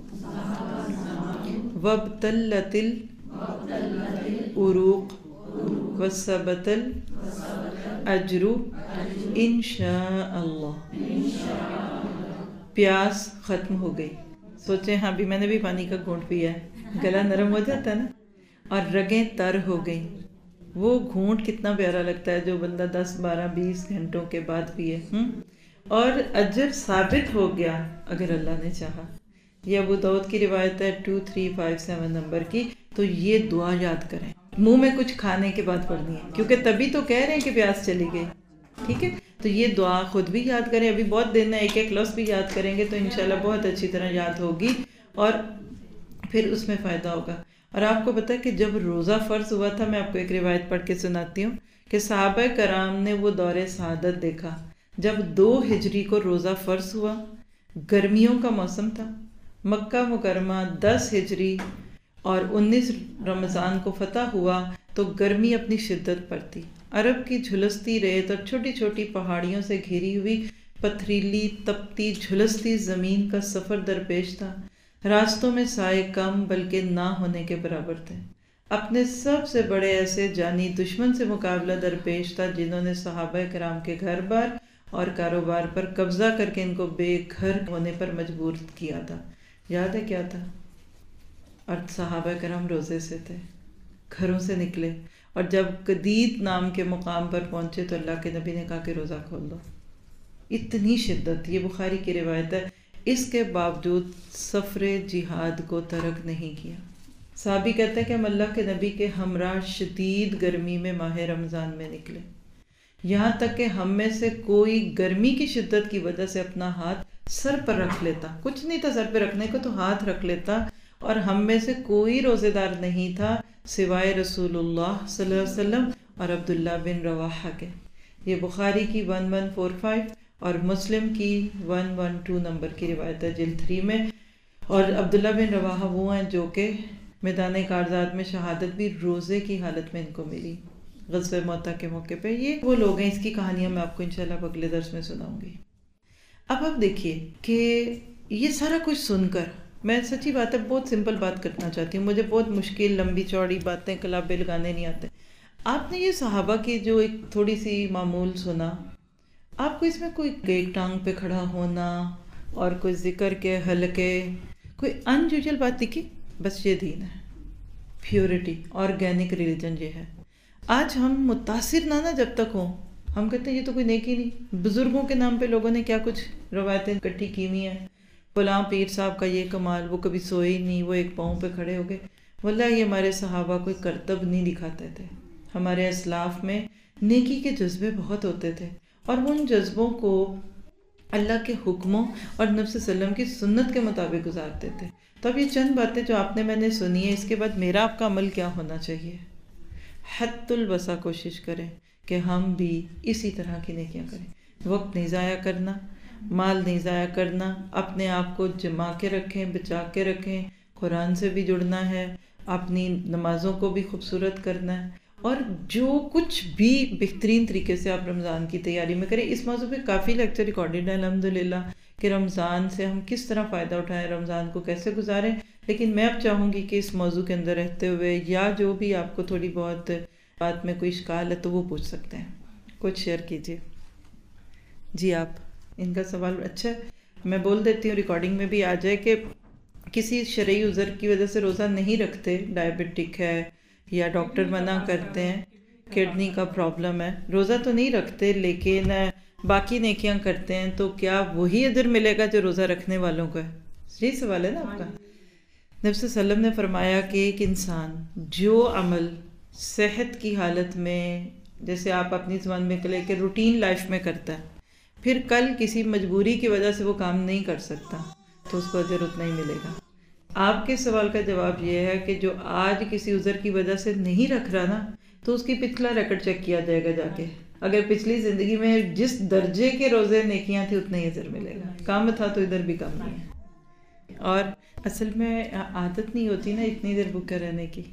وابتلت العروق وثبت الاجر انشاء اللہ. پیاس ختم ہو گئی. سوچیں، ہاں بھی میں نے بھی پانی کا گھونٹ پیا ہے، گلا نرم ہو جاتا ہے نا، اور رگیں تر ہو گئیں. وہ گھونٹ کتنا پیارا لگتا ہے جو بندہ دس بارہ بیس گھنٹوں کے بعد پیے. اور اجر ثابت ہو گیا اگر اللہ نے چاہا. یہ ابو داؤد کی روایت ہے two three five seven number کی. تو یہ دعا یاد کریں، منہ میں کچھ کھانے کے بعد پڑھنی ہے، کیونکہ تبھی تو کہہ رہے ہیں کہ پیاس چلی گئی. ٹھیک ہے، تو یہ دعا خود بھی یاد کریں. ابھی بہت دن ہے، ایک ایک لفظ بھی یاد کریں گے تو انشاءاللہ بہت اچھی طرح یاد ہوگی اور پھر اس میں فائدہ ہوگا. اور آپ کو پتہ ہے کہ جب روزہ فرض ہوا تھا، میں آپ کو ایک روایت پڑھ کے سناتی ہوں کہ صحابہ کرام نے وہ دور سعادت دیکھا جب دو ہجری کو روزہ فرض ہوا، گرمیوں کا موسم تھا، مکہ مکرمہ دس ہجری اور انیس رمضان کو فتح ہوا تو گرمی اپنی شدت پر تھی. عرب کی جھلستی ریت اور چھوٹی چھوٹی پہاڑیوں سے گھری ہوئی پتھریلی تپتی جھلستی زمین کا سفر درپیش تھا. راستوں میں سائے کم بلکہ نہ ہونے کے برابر تھے. اپنے سب سے بڑے ایسے جانی دشمن سے مقابلہ درپیش تھا جنہوں نے صحابہ کرام کے گھر بار اور کاروبار پر قبضہ کر کے ان کو بے گھر ہونے پر مجبور کیا تھا. یاد ہے کیا تھا؟ اور صحابہ کرام روزے سے تھے، گھروں سے نکلے، اور جب قدید نام کے مقام پر پہنچے تو اللہ کے نبی نے کہا کہ روزہ کھول دو. اتنی شدت، یہ بخاری کی روایت ہے. اس کے باوجود سفر جہاد کو ترک نہیں کیا. صحابی کہتے ہیں کہ ہم اللہ کے نبی کے ہمراہ شدید گرمی میں ماہ رمضان میں نکلے، یہاں تک کہ ہم میں سے کوئی گرمی کی شدت کی وجہ سے اپنا ہاتھ سر پر رکھ لیتا. کچھ نہیں تھا سر پہ رکھنے کو، تو ہاتھ رکھ لیتا. اور ہم میں سے کوئی روزے دار نہیں تھا سوائے رسول اللہ صلی اللہ علیہ وسلم اور عبداللہ بن رواحہ کے. یہ بخاری کی ون ون فور فائیو اور مسلم کی ون ون ٹو نمبر کی روایت ہے جلد تھری میں. اور عبداللہ بن رواحہ وہ ہیں جو کہ میدان کارزات میں شہادت بھی روزے کی حالت میں ان کو ملی غزوہ موتا کے موقع پہ. یہ وہ لوگ ہیں، اس کی کہانیاں میں آپ کو انشاءاللہ اگلے درس میں سناؤں گی. اب آپ دیکھیے کہ یہ سارا کچھ سن کر میں سچی بات ہے بہت سمپل بات کرنا چاہتی ہوں. مجھے بہت مشکل لمبی چوڑی باتیں کلابے لگانے نہیں آتے. آپ نے یہ صحابہ کی جو ایک تھوڑی سی معمول سنا، آپ کو اس میں کوئی ایک ٹانگ پہ کھڑا ہونا اور کوئی ذکر کے حلقے، کوئی ان یوزول بات دکھی؟ بس یہ دین ہے، پیورٹی، آرگینک ریلیجن یہ ہے۔ آج ہم متاثر نہ نا جب تک ہوں، ہم کہتے ہیں یہ تو کوئی نیکی نہیں۔ بزرگوں کے نام پہ لوگوں نے کیا کچھ روایتیں اکٹھی کی ہوئی ہیں، فلاں پیر صاحب کا یہ کمال، وہ کبھی سوئے ہی نہیں، وہ ایک پاؤں پہ کھڑے ہو گئے۔ واللہ یہ ہمارے صحابہ کوئی کرتب نہیں دکھاتے تھے۔ ہمارے اسلاف میں نیکی کے جذبے بہت ہوتے تھے، اور وہ ان جذبوں کو اللہ کے حکموں اور نبی صلی اللہ علیہ وسلم کی سنت کے مطابق گزارتے تھے۔ تو اب یہ چند باتیں جو آپ نے میں نے سنی ہے، اس کے بعد میرا آپ کا عمل کیا ہونا چاہیے؟ حد الوسع کوشش کریں کہ ہم بھی اسی طرح کی نیکیاں کریں۔ وقت نہیں ضائع کرنا، مال نہیں ضائع کرنا، اپنے آپ کو جما کے رکھیں، بچا کے رکھیں، قرآن سے بھی جڑنا ہے، اپنی نمازوں کو بھی خوبصورت کرنا ہے، اور جو کچھ بھی بہترین طریقے سے آپ رمضان کی تیاری میں کریں۔ اس موضوع پہ کافی لیکچر ریکارڈڈ ہے الحمدللہ، کہ رمضان سے ہم کس طرح فائدہ اٹھائیں، رمضان کو کیسے گزاریں۔ لیکن میں اب چاہوں گی کہ اس موضوع کے اندر رہتے ہوئے، یا جو بھی آپ کو تھوڑی بہت بات میں کوئی اشکال ہے تو وہ پوچھ سکتے ہیں، کچھ شیئر کیجیے۔ جی آپ، ان کا سوال اچھا ہے، میں بول دیتی ہوں ریکارڈنگ میں بھی آ جائے کہ کسی شرعی عذر کی وجہ سے روزہ نہیں رکھتے، ڈائبٹک ہے یا ڈاکٹر منع کرتے ہیں، کڈنی کا پرابلم ہے، روزہ تو نہیں رکھتے لیکن باقی نیکیاں کرتے ہیں، تو کیا وہی اجر ملے گا جو روزہ رکھنے والوں کو ہے؟ یہی سوال ہے نا آپ کا۔ نبی صلی اللہ علیہ وسلم نے فرمایا کہ ایک انسان جو عمل صحت کی حالت میں، جیسے آپ اپنی زبان میں لے کے روٹین لائف میں کرتا ہے، پھر کل کسی مجبوری کی وجہ سے وہ کام نہیں کر سکتا، تو اس کو اجر اتنا ہی ملے گا۔ آپ کے سوال کا جواب یہ ہے کہ جو آج کسی عذر کی وجہ سے نہیں رکھ رہا نا، تو اس کی پچھلا ریکارڈ چیک کیا جائے گا جا کے، اگر پچھلی زندگی میں جس درجے کے روزے نیکیاں تھیں اتنا ہی اجر ملے گا، کم تھا تو ادھر بھی کم نہیں ہے۔ اور اصل میں عادت نہیں ہوتی نا اتنی دیر بھوکے رہنے کی،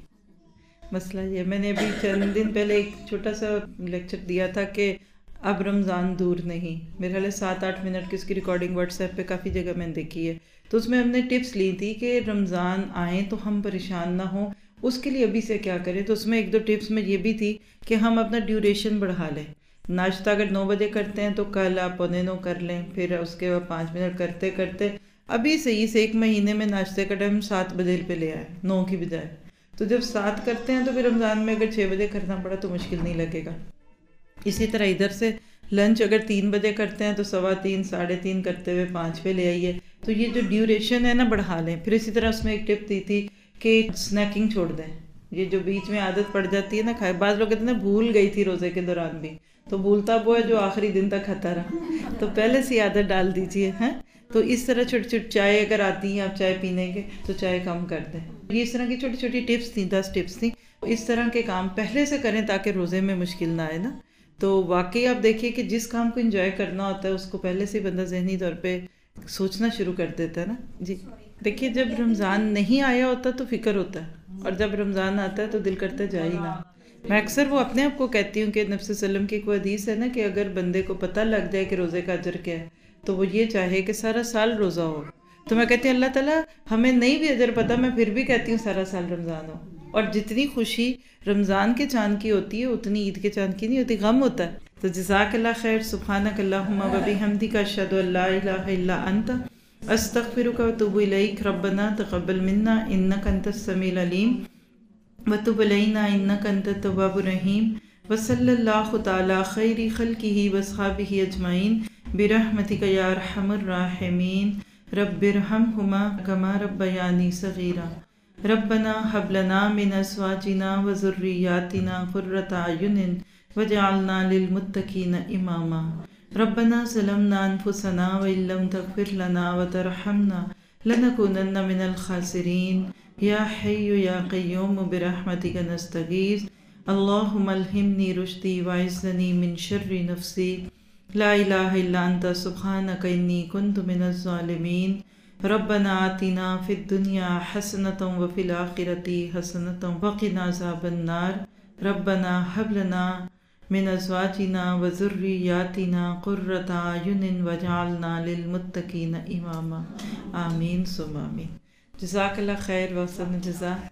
مسئلہ یہ، میں نے ابھی چند دن پہلے ایک چھوٹا سا لیکچر دیا تھا کہ اب رمضان دور نہیں، میرے خیال ہے سات آٹھ منٹ کی اس کی ریکارڈنگ واٹس ایپ پہ کافی جگہ میں نے دیکھی ہے، تو اس میں ہم نے ٹپس لی تھی کہ رمضان آئیں تو ہم پریشان نہ ہوں، اس کے لیے ابھی سے کیا کریں۔ تو اس میں ایک دو ٹپس میں یہ بھی تھی کہ ہم اپنا ڈیوریشن بڑھا لیں، ناشتہ اگر نو بجے کرتے ہیں تو کل آپ پونے نو کر لیں، پھر اس کے بعد پانچ منٹ کرتے کرتے ابھی صحیح سے ایک مہینے میں ناشتے کا ٹائم سات بجے پہ لے آئے، نو کی بجائے۔ تو جب سات کرتے ہیں تو پھر رمضان میں اگر چھ بجے کرنا پڑا تو مشکل نہیں لگے گا۔ اسی طرح ادھر سے لنچ اگر تین بجے کرتے ہیں تو سوا تین ساڑھے تین کرتے ہوئے پانچ پہ لے آئیے، تو یہ جو ڈیوریشن ہے نا بڑھا لیں۔ پھر اسی طرح اس میں ایک ٹپ دی تھی کہ سنیکنگ چھوڑ دیں، یہ جو بیچ میں عادت پڑ جاتی ہے نا کھائے، بعض لوگ کہتے ہیں نا بھول گئی تھی روزے کے دوران بھی، تو بھولتا وہ ہے جو آخری دن تک کھاتا رہا، تو پہلے سے عادت ڈال دیجیے ہیں۔ تو اس طرح چھوٹی چھوٹی چائے اگر آتی ہیں آپ چائے پینے کے تو چائے کم کر دیں، یہ اس طرح کی چھوٹی چھوٹی ٹپس تھیں، دس ٹپس تھیں، اس طرح کے کام پہلے سے کریں تاکہ روزے میں مشکل نہ آئے نا۔ تو واقعی آپ دیکھیے کہ جس کام کو انجوائے کرنا ہوتا ہے اس کو پہلے سے بندہ ذہنی طور پہ سوچنا شروع کر دیتا ہے نا۔ جی دیکھیے، جب رمضان نہیں آیا ہوتا تو فکر ہوتا ہے، اور جب رمضان آتا ہے تو دل کرتا ہے جا ہی نہ۔ میں اکثر وہ اپنے آپ کو کہتی ہوں کہ نبی صلی اللہ علیہ وسلم کی کوئی حدیث ہے نا کہ اگر بندے کو پتہ لگ جائے کہ روزے کا اجر کیا ہے تو وہ یہ چاہے کہ سارا سال روزہ ہو۔ تو میں کہتی ہوں اللہ تعالیٰ ہمیں نہیں بھی اجر پتہ، میں پھر بھی کہتی ہوں سارا سال رمضان ہو۔ اور جتنی خوشی رمضان کے چاند کی ہوتی ہے اتنی عید کے چاند کی نہیں ہوتی، غم ہوتا ہے۔ تو جزاک اللہ خیر، سبحانک اللہم و بحمدک، اشہد ان لا الہ الا انت، استغفرک و اتوب الیک، ربنا تقبل منا انک انت السمیع العلیم وتب علینا انک انت التواب الرحیم، وصلی اللہ تعالی خیر خلقہ واصحابہ اجمعین برحمتک یا ارحم الراحمین، رب ارحمہما کما ربیانی صغیرا، ربنا هب لنا من ازواجنا وذریاتنا قرۃ اعین وجعلنا للمتقین اماما، ربنا ظلمنا انفسنا وان لم تغفر لنا وترحمنا لنکونن من الخاسرین، یا حی یا قیوم برحمتک نستغیث، اللہم الہمنی رشدی واعذنی من شر نفسی، لا الہ الا انت سبحانک انی کنت من الظالمین، ربنا آتنا فی الدنیا حسنۃ وفی الآخرۃ حسنۃ وقنا عذاب النار، ربنا هب لنا من ازواجنا وذریاتنا قرۃ اعین وجعلنا للمتقین اماما، آمین ثم آمین۔ جزاک اللہ خیر و احسن الجزاء۔